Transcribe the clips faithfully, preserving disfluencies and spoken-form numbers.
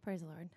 Praise the Lord.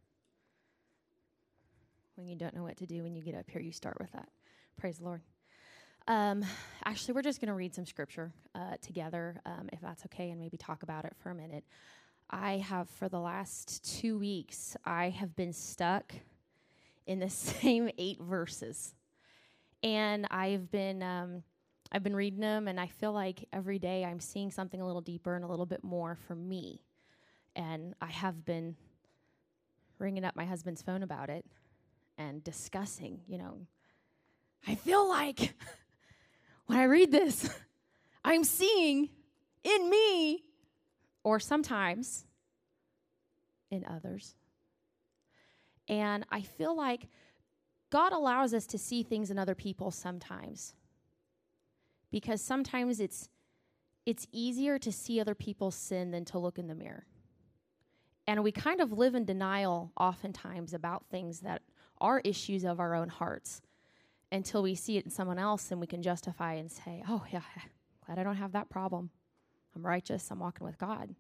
When you don't know what to do when you get up here, you start with that. Praise the Lord. Um, actually, we're just going to read some scripture uh, together, um, if that's okay, and maybe talk about it for a minute. I have, for the last two weeks, I have been stuck in the same eight verses. And I've been um, I've been reading them, and I feel like every day I'm seeing something a little deeper and a little bit more for me. And I have been ringing up my husband's phone about it and discussing, you know, I feel like when I read this, I'm seeing in me, or sometimes in others. And I feel like God allows us to see things in other people sometimes, because sometimes it's it's easier to see other people's sin than to look in the mirror. And we kind of live in denial oftentimes about things that are issues of our own hearts until we see it in someone else and we can justify and say, oh, yeah, glad I don't have that problem. I'm righteous. I'm walking with God.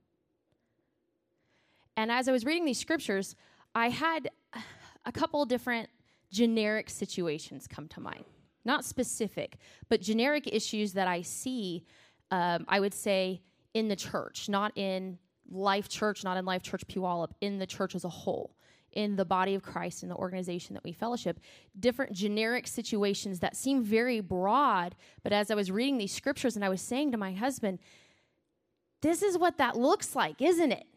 And as I was reading these scriptures, I had a couple different generic situations come to mind. Not specific, but generic issues that I see, um, I would say, in the church, not in Life Church, not in Life Church Puyallup, in the church as a whole, in the body of Christ, in the organization that we fellowship, different generic situations that seem very broad. But as I was reading these scriptures and I was saying to my husband, this is what that looks like, isn't it?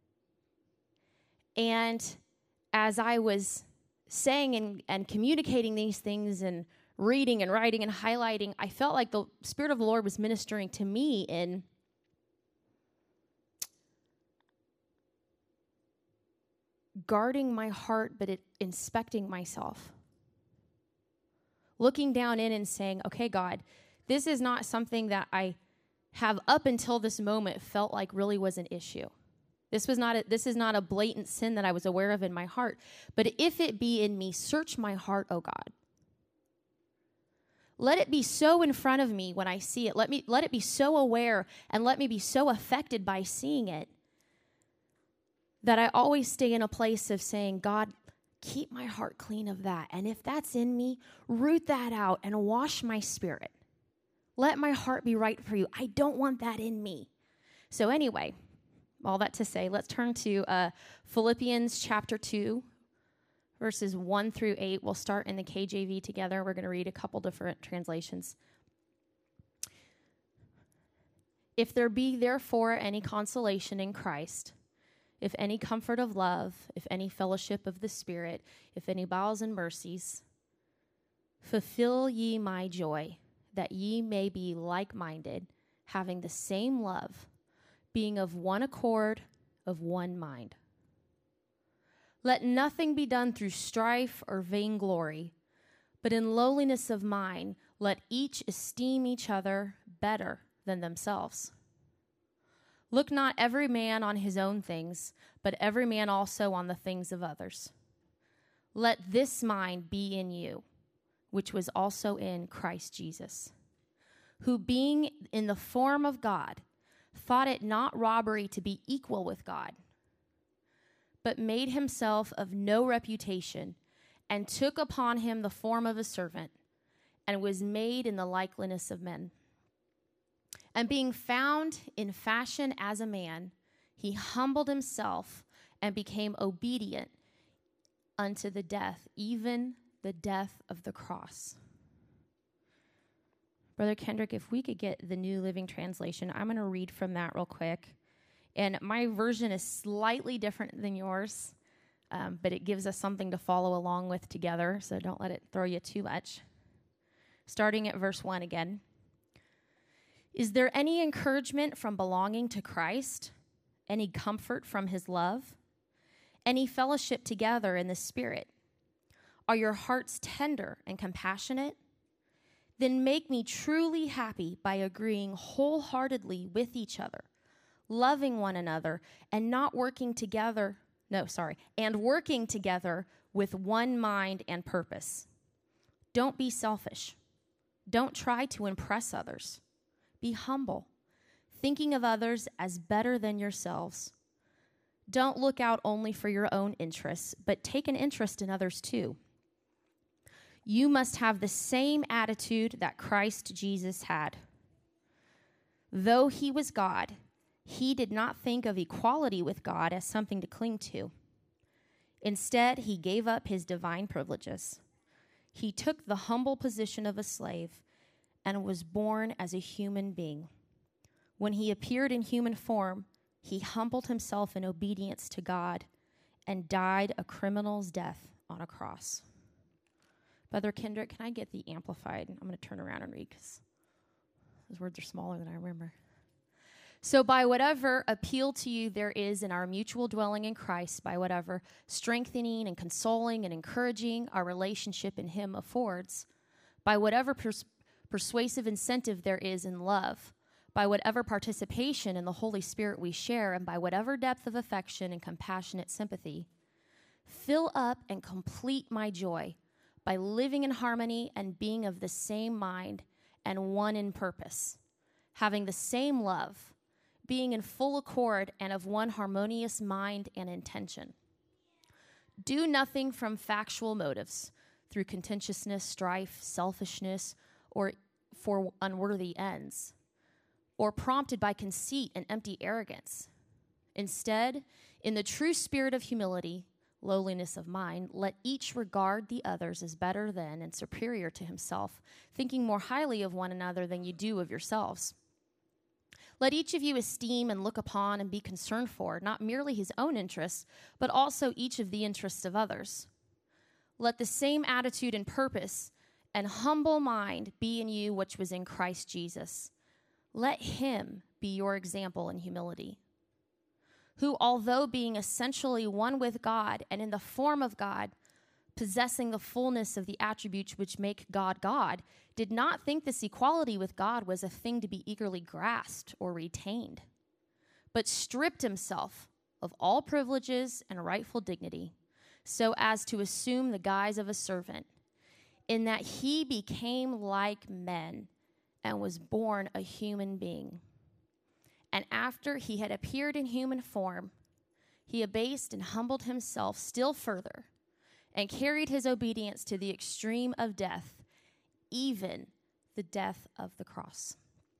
And as I was saying and, and communicating these things and reading and writing and highlighting, I felt like the Spirit of the Lord was ministering to me in guarding my heart, but it, inspecting myself. Looking down in and saying, okay, God, this is not something that I have up until this moment felt like really was an issue. This was not a, this is not a blatant sin that I was aware of in my heart. But if it be in me, search my heart, O God. Let it be so in front of me when I see it. Let me let it be so aware and let me be so affected by seeing it that I always stay in a place of saying, God, keep my heart clean of that. And if that's in me, root that out and wash my spirit. Let my heart be right for you. I don't want that in me. So anyway, all that to say, let's turn to uh, Philippians chapter two, verses one through eight. We'll start in the K J V together. We're going to read a couple different translations. If there be therefore any consolation in Christ, if any comfort of love, if any fellowship of the Spirit, if any bowels and mercies, fulfill ye my joy, that ye may be like-minded, having the same love, being of one accord, of one mind. Let nothing be done through strife or vainglory, but in lowliness of mind, let each esteem each other better than themselves. Look not every man on his own things, but every man also on the things of others. Let this mind be in you, which was also in Christ Jesus, who being in the form of God, thought it not robbery to be equal with God, but made himself of no reputation, and took upon him the form of a servant, and was made in the likeness of men. And being found in fashion as a man, he humbled himself and became obedient unto the death, even the death of the cross. Brother Kendrick, if we could get the New Living Translation, I'm going to read from that real quick. And my version is slightly different than yours, um, but it gives us something to follow along with together, so don't let it throw you too much. Starting at verse one again. Is there any encouragement from belonging to Christ? Any comfort from his love? Any fellowship together in the Spirit? Are your hearts tender and compassionate? Then make me truly happy by agreeing wholeheartedly with each other, loving one another, and not working together, no, sorry, and working together with one mind and purpose. Don't be selfish. Don't try to impress others. Be humble, thinking of others as better than yourselves. Don't look out only for your own interests, but take an interest in others too. You must have the same attitude that Christ Jesus had. Though he was God, he did not think of equality with God as something to cling to. Instead, he gave up his divine privileges. He took the humble position of a slave and was born as a human being. When he appeared in human form, he humbled himself in obedience to God and died a criminal's death on a cross. Brother Kendrick, can I get the Amplified? I'm going to turn around and read because those words are smaller than I remember. So by whatever appeal to you there is in our mutual dwelling in Christ, by whatever strengthening and consoling and encouraging our relationship in him affords, by whatever pers- persuasive incentive there is in love, by whatever participation in the Holy Spirit we share, and by whatever depth of affection and compassionate sympathy, fill up and complete my joy by living in harmony and being of the same mind and one in purpose, having the same love, being in full accord and of one harmonious mind and intention. Do nothing from factual motives, through contentiousness, strife, selfishness, or for unworthy ends, or prompted by conceit and empty arrogance. Instead, in the true spirit of humility, lowliness of mind, let each regard the others as better than and superior to himself, thinking more highly of one another than you do of yourselves. Let each of you esteem and look upon and be concerned for, not merely his own interests, but also each of the interests of others. Let the same attitude and purpose and humble mind be in you which was in Christ Jesus. Let him be your example in humility, who, although being essentially one with God and in the form of God, possessing the fullness of the attributes which make God God, did not think this equality with God was a thing to be eagerly grasped or retained, but stripped himself of all privileges and rightful dignity, so as to assume the guise of a servant, in that he became like men and was born a human being. And after he had appeared in human form, he abased and humbled himself still further and carried his obedience to the extreme of death, even the death of the cross.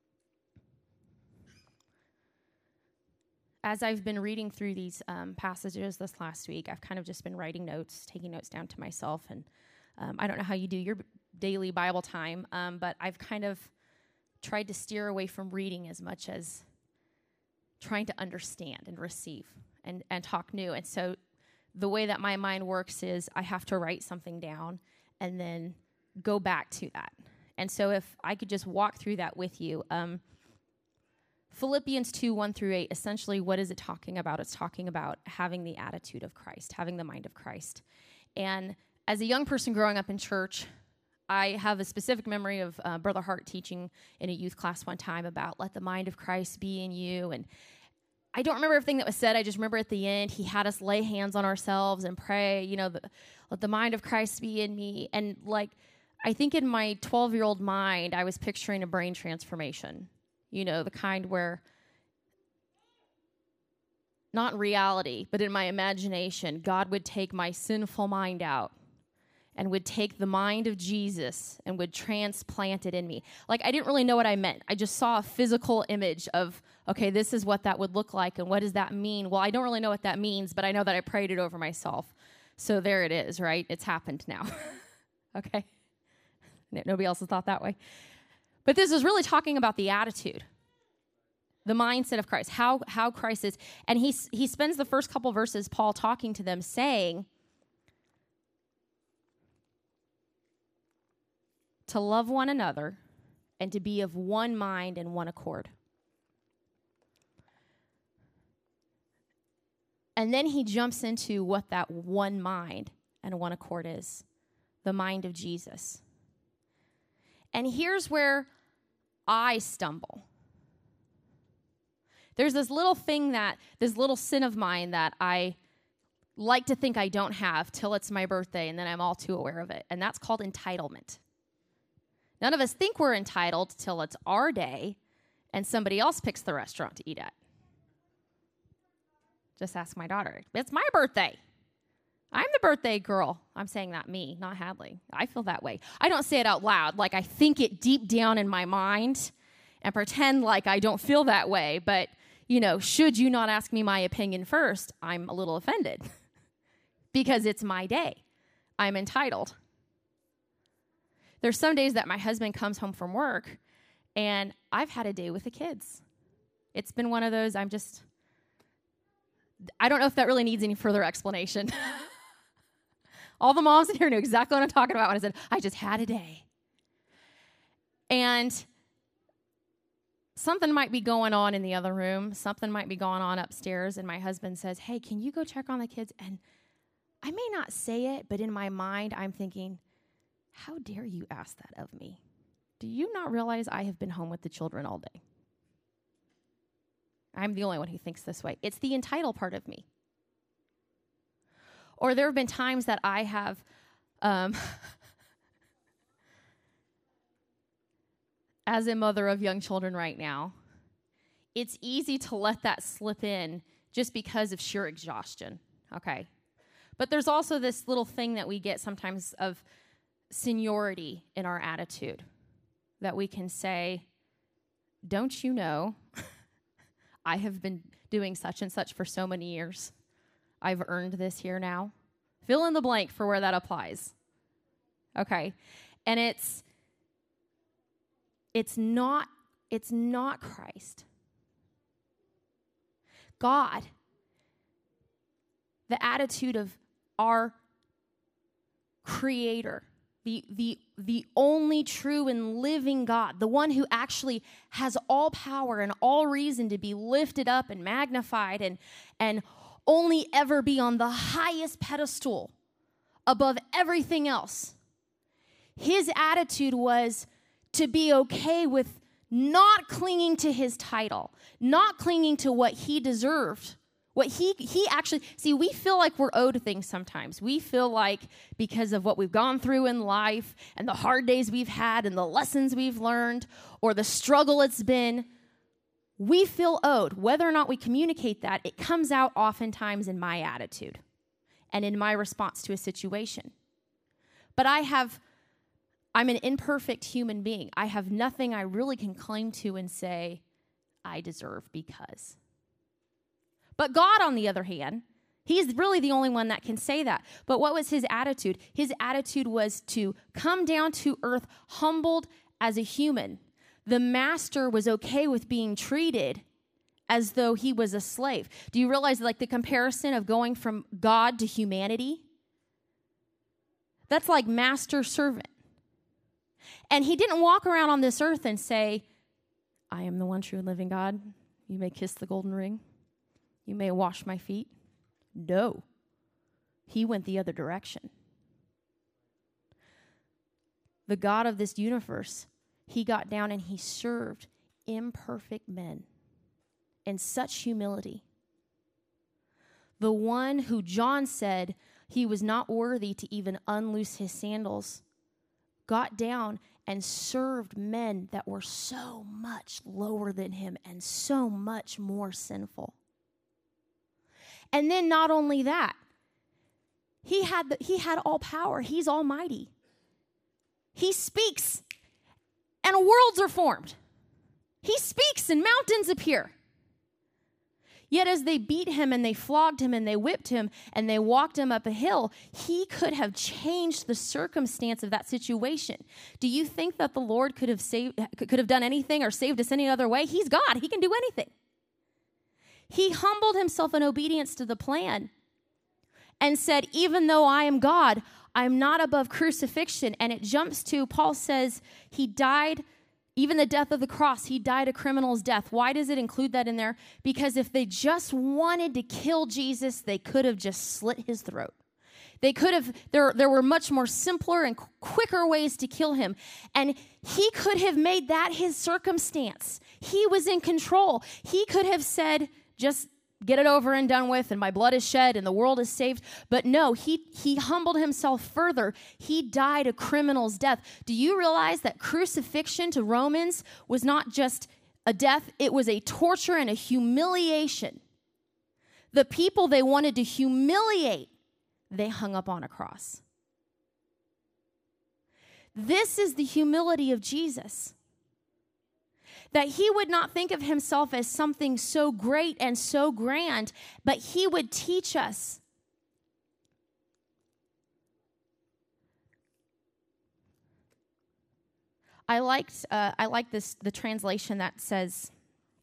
As I've been reading through these um, passages this last week, I've kind of just been writing notes, taking notes down to myself. And um, I don't know how you do your daily Bible time, um, but I've kind of tried to steer away from reading as much as trying to understand and receive and, and talk new. And so the way that my mind works is I have to write something down and then go back to that. And so if I could just walk through that with you. Um, Philippians two, one through eight, essentially what is it talking about? It's talking about having the attitude of Christ, having the mind of Christ. And as a young person growing up in church, I have a specific memory of uh, Brother Hart teaching in a youth class one time about let the mind of Christ be in you. And I don't remember everything that was said. I just remember at the end, he had us lay hands on ourselves and pray, you know, the, let the mind of Christ be in me. And like, I think in my twelve-year-old mind, I was picturing a brain transformation, you know, the kind where, not in reality, but in my imagination, God would take my sinful mind out and would take the mind of Jesus and would transplant it in me. Like, I didn't really know what I meant. I just saw a physical image of, okay, this is what that would look like, and what does that mean? Well, I don't really know what that means, but I know that I prayed it over myself. So there it is, right? It's happened now. Okay? Nobody else has thought that way. But this is really talking about the attitude, the mindset of Christ, how, how Christ is. And he, he spends the first couple verses, Paul, talking to them, saying, to love one another and to be of one mind and one accord. And then he jumps into what that one mind and one accord is, the mind of Jesus. And here's where I stumble. There's this little thing that, this little sin of mine that I like to think I don't have till it's my birthday, and then I'm all too aware of it. And that's called entitlement. None of us think we're entitled till it's our day and somebody else picks the restaurant to eat at. Just ask my daughter. It's my birthday. I'm the birthday girl. I'm saying that me, not Hadley. I feel that way. I don't say it out loud. Like, I think it deep down in my mind and pretend like I don't feel that way. But, you know, should you not ask me my opinion first, I'm a little offended because it's my day. I'm entitled. There's some days that my husband comes home from work and I've had a day with the kids. It's been one of those, I'm just, I don't know if that really needs any further explanation. All the moms in here know exactly what I'm talking about when I said, I just had a day. And something might be going on in the other room. Something might be going on upstairs. And my husband says, hey, can you go check on the kids? And I may not say it, but in my mind, I'm thinking, how dare you ask that of me? Do you not realize I have been home with the children all day? I'm the only one who thinks this way. It's the entitled part of me. Or there have been times that I have, um, as a mother of young children right now, it's easy to let that slip in just because of sheer exhaustion, okay? But there's also this little thing that we get sometimes of seniority in our attitude that we can say, don't you know, I have been doing such and such for so many years. I've earned this here now. Fill in the blank for where that applies. Okay. And it's it's not it's not Christ. God, the attitude of our Creator, the the the only true and living God, the one who actually has all power and all reason to be lifted up and magnified and and only ever be on the highest pedestal above everything else. His attitude was to be okay with not clinging to his title, not clinging to what he deserved. What he he actually, see, we feel like we're owed things sometimes. We feel like because of what we've gone through in life and the hard days we've had and the lessons we've learned or the struggle it's been, we feel owed. Whether or not we communicate that, it comes out oftentimes in my attitude and in my response to a situation. But I have, I'm an imperfect human being. I have nothing I really can claim to and say, I deserve because. But God, on the other hand, he's really the only one that can say that. But what was his attitude? His attitude was to come down to earth humbled as a human. The master was okay with being treated as though he was a slave. Do you realize, like, the comparison of going from God to humanity? That's like master-servant. And he didn't walk around on this earth and say, I am the one true and living God. You may kiss the golden ring. You may wash my feet. No. He went the other direction. The God of this universe, he got down and he served imperfect men in such humility. The one who John said he was not worthy to even unloose his sandals, got down and served men that were so much lower than him and so much more sinful. And then not only that, he had the, he had all power. He's almighty. He speaks and worlds are formed. He speaks and mountains appear. Yet as they beat him and they flogged him and they whipped him and they walked him up a hill, he could have changed the circumstance of that situation. Do you think that the Lord could have saved, could have done anything or saved us any other way? He's God. He can do anything. He humbled himself in obedience to the plan and said, even though I am God, I'm not above crucifixion. And it jumps to, Paul says, he died, even the death of the cross, he died a criminal's death. Why does it include that in there? Because if they just wanted to kill Jesus, they could have just slit his throat. They could have, there, there were much more simpler and quicker ways to kill him. And he could have made that his circumstance. He was in control. He could have said, just get it over and done with, and my blood is shed, and the world is saved. But no, he, he humbled himself further. He died a criminal's death. Do you realize that crucifixion to Romans was not just a death, it was a torture and a humiliation The people they wanted to humiliate, they hung up on a cross. This is the humility of Jesus. That he would not think of himself as something so great and so grand, but he would teach us. I liked uh, I like this the translation that says,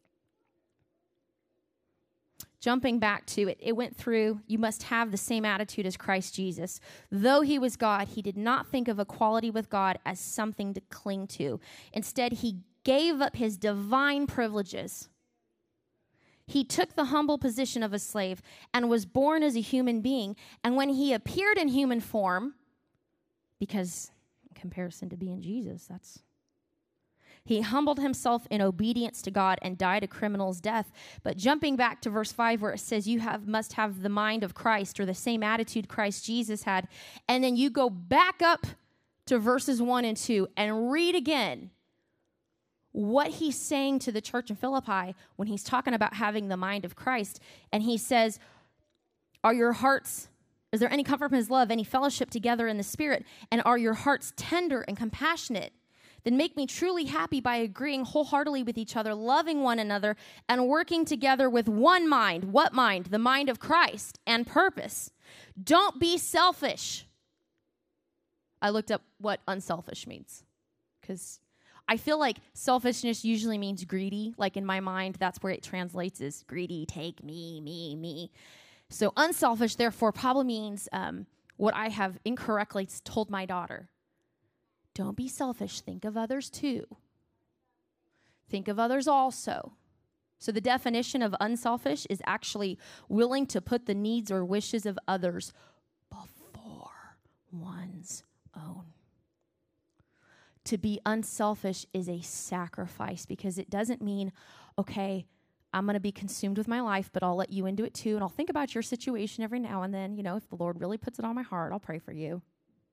jumping back to it, it went through, you must have the same attitude as Christ Jesus. Though he was God, he did not think of equality with God as something to cling to. Instead, he gave up his divine privileges. He took the humble position of a slave and was born as a human being. And when he appeared in human form, because in comparison to being Jesus, that's he humbled himself in obedience to God and died a criminal's death. But jumping back to verse five where it says you have must have the mind of Christ, or the same attitude Christ Jesus had, and then you go back up to verses one and two and read again what he's saying to the church in Philippi when he's talking about having the mind of Christ. And he says, are your hearts, is there any comfort from his love, any fellowship together in the Spirit? And are your hearts tender and compassionate? Then make me truly happy by agreeing wholeheartedly with each other, loving one another, and working together with one mind. What mind? The mind of Christ and purpose. Don't be selfish. I looked up what unselfish means, because I feel like selfishness usually means greedy. Like in my mind, that's where it translates as greedy, take me, me, me. So unselfish, therefore, probably means um, what I have incorrectly told my daughter. Don't be selfish. Think of others too. Think of others also. So the definition of unselfish is actually willing to put the needs or wishes of others before one's own. To be unselfish is a sacrifice, because it doesn't mean, okay, I'm going to be consumed with my life, but I'll let you into it too, and I'll think about your situation every now and then. You know, if the Lord really puts it on my heart, I'll pray for you.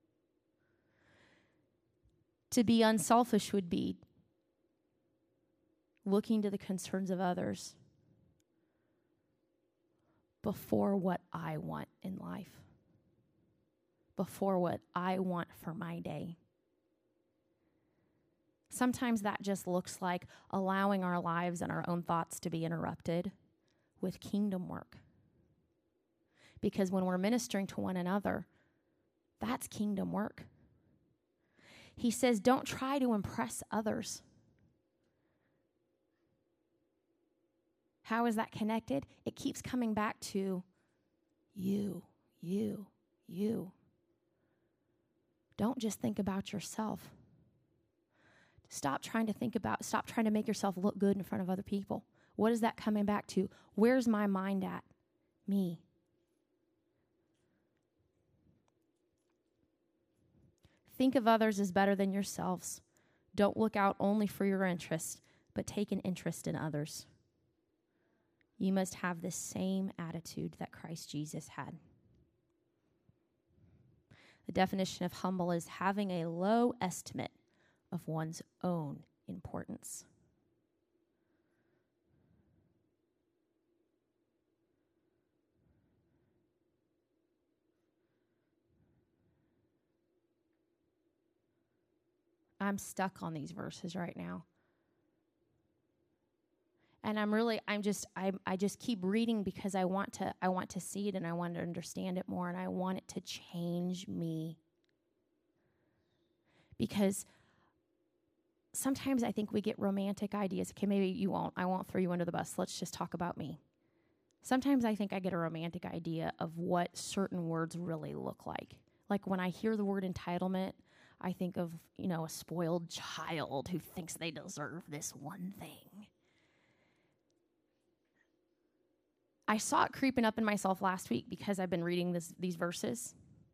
To be unselfish would be looking to the concerns of others before what I want in life, before what I want for my day. Sometimes that just looks like allowing our lives and our own thoughts to be interrupted with kingdom work. Because when we're ministering to one another, that's kingdom work. He says, don't try to impress others. How is that connected? It keeps coming back to you, you, you. Don't just think about yourself. Stop trying to think about, stop trying to make yourself look good in front of other people. What is that coming back to? Where's my mind at? Me. Think of others as better than yourselves. Don't look out only for your interest, but take an interest in others. You must have the same attitude that Christ Jesus had. The definition of humble is having a low estimate of one's own importance. I'm stuck on these verses right now. And I'm really, I'm just, I, I just keep reading because I want to, I want to see it and I want to understand it more and I want it to change me. Because sometimes I think we get romantic ideas. Okay, maybe you won't. I won't throw you under the bus. Let's just talk about me. Sometimes I think I get a romantic idea of what certain words really look like. Like when I hear the word entitlement, I think of, you know, a spoiled child who thinks they deserve this one thing. I saw it creeping up in myself last week because I've been reading this, these verses.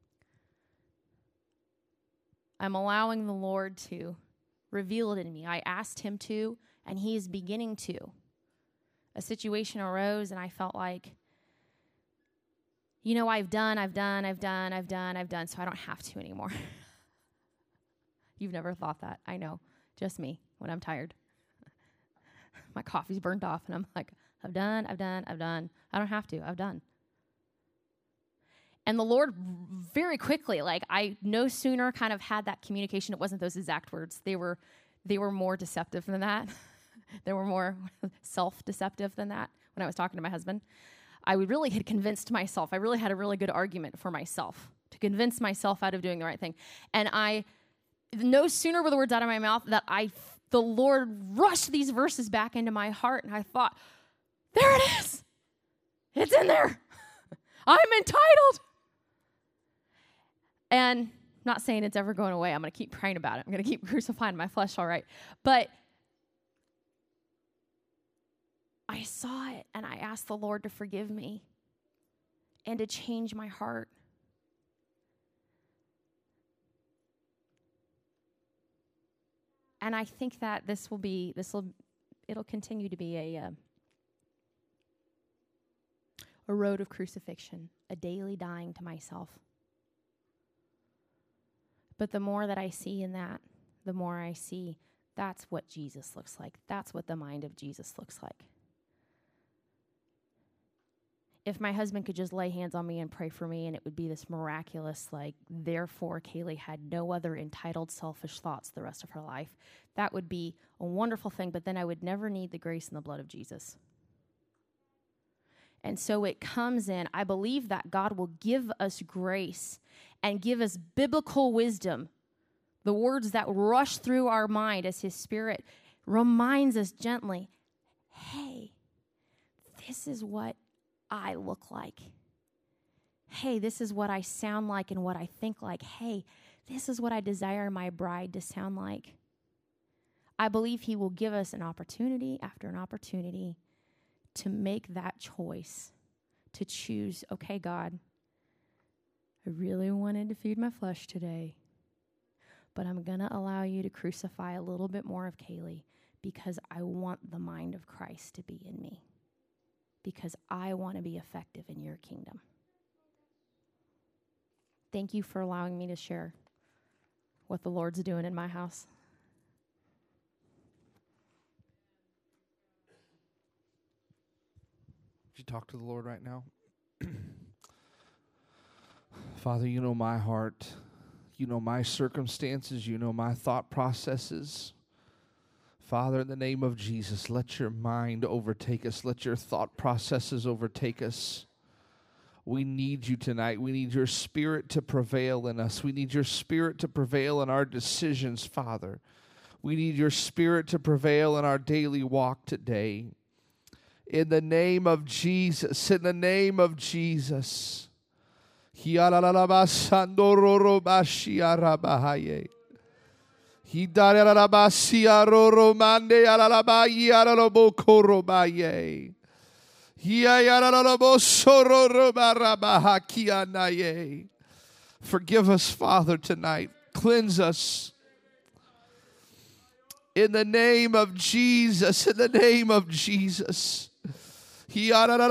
I'm allowing the Lord to reveal it in me. I asked him to, and he is beginning to. A situation arose, and I felt like, you know, I've done, I've done, I've done, I've done, I've done, so I don't have to anymore. You've never thought that. I know. Just me when I'm tired. My coffee's burned off, and I'm like, I've done, I've done, I've done. I don't have to. I've done. And the Lord very quickly, like I no sooner kind of had that communication. It wasn't those exact words. They were, they were more deceptive than that. They were more self-deceptive than that when I was talking to my husband. I really had convinced myself. I really had a really good argument for myself to convince myself out of doing the right thing. And I, no sooner were the words out of my mouth that I, the Lord rushed these verses back into my heart. And I thought, there it is. It's in there. I'm entitled. And I'm not saying it's ever going away. I'm going to keep praying about it. I'm going to keep crucifying my flesh, all right. But I saw it, and I asked the Lord to forgive me and to change my heart. And I think that this will be, this will, it'll continue to be a, uh, a road of crucifixion, a daily dying to myself. But the more that I see in that, the more I see that's what Jesus looks like. That's what the mind of Jesus looks like. If my husband could just lay hands on me and pray for me, and it would be this miraculous, like, therefore Kaylee had no other entitled, selfish thoughts the rest of her life, that would be a wonderful thing, but then I would never need the grace and the blood of Jesus. And so it comes in, I believe that God will give us grace and give us biblical wisdom, the words that rush through our mind as his Spirit reminds us gently, hey, this is what I look like. Hey, this is what I sound like and what I think like. Hey, this is what I desire my bride to sound like. I believe he will give us an opportunity after an opportunity to make that choice, to choose, okay, God, I really wanted to feed my flesh today, but I'm going to allow you to crucify a little bit more of Kaylee because I want the mind of Christ to be in me, because I want to be effective in your kingdom. Thank you for allowing me to share what the Lord's doing in my house. Would you talk to the Lord right now? Father, you know my heart. You know my circumstances. You know my thought processes. Father, in the name of Jesus, let your mind overtake us. Let your thought processes overtake us. We need you tonight. We need your Spirit to prevail in us. We need your Spirit to prevail in our decisions, Father. We need your Spirit to prevail in our daily walk today. In the name of Jesus, in the name of Jesus. Forgive us, Father, tonight. Cleanse us. In the name of Jesus, in the name of Jesus. In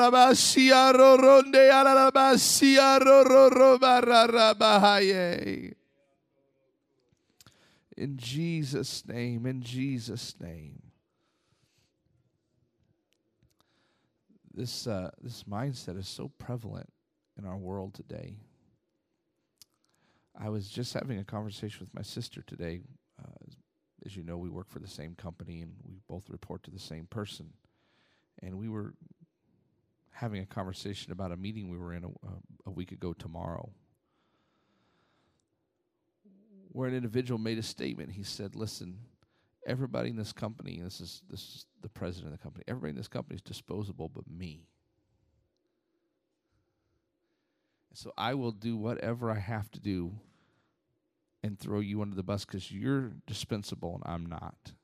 Jesus' name, in Jesus' name. This uh, this mindset is so prevalent in our world today. I was just having a conversation with my sister today. Uh, as you know, we work for the same company, and we both report to the same person. And we were having a conversation about a meeting we were in a, uh, a week ago tomorrow, where an individual made a statement. He said, listen, everybody in this company, this is this is the president of the company, everybody in this company is disposable but me. So I will do whatever I have to do and throw you under the bus because you're dispensable and I'm not.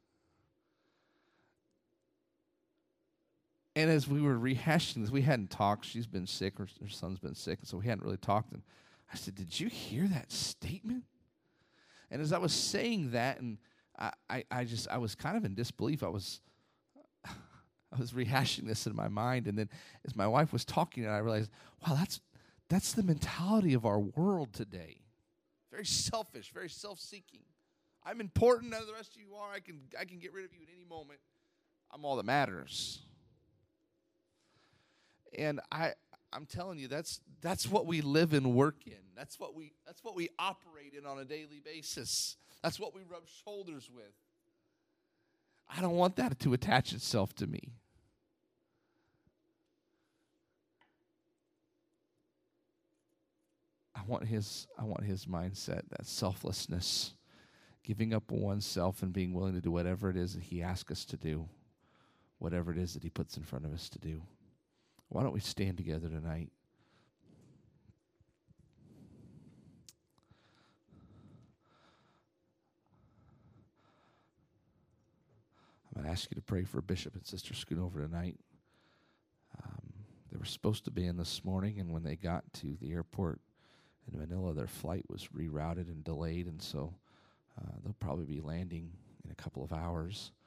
And as we were rehashing this, we hadn't talked. She's been sick, her, her son's been sick, and so we hadn't really talked. And I said, did you hear that statement? And as I was saying that, and I, I, I just, I was kind of in disbelief. I was, I was rehashing this in my mind. And then as my wife was talking, and I realized, wow, that's, that's the mentality of our world today. Very selfish, very self-seeking. I'm important as the rest of you are. I can, I can get rid of you at any moment. I'm all that matters. And I, I'm telling you, that's that's what we live and work in. That's what we that's what we operate in on a daily basis. That's what we rub shoulders with. I don't want that to attach itself to me. I want his I want his mindset, that selflessness, giving up oneself and being willing to do whatever it is that he asks us to do, whatever it is that he puts in front of us to do. Why don't we stand together tonight? I'm going to ask you to pray for Bishop and Sister Schoonover tonight. Um, they were supposed to be in this morning, and when they got to the airport in Manila, their flight was rerouted and delayed, and so uh, they'll probably be landing in a couple of hours.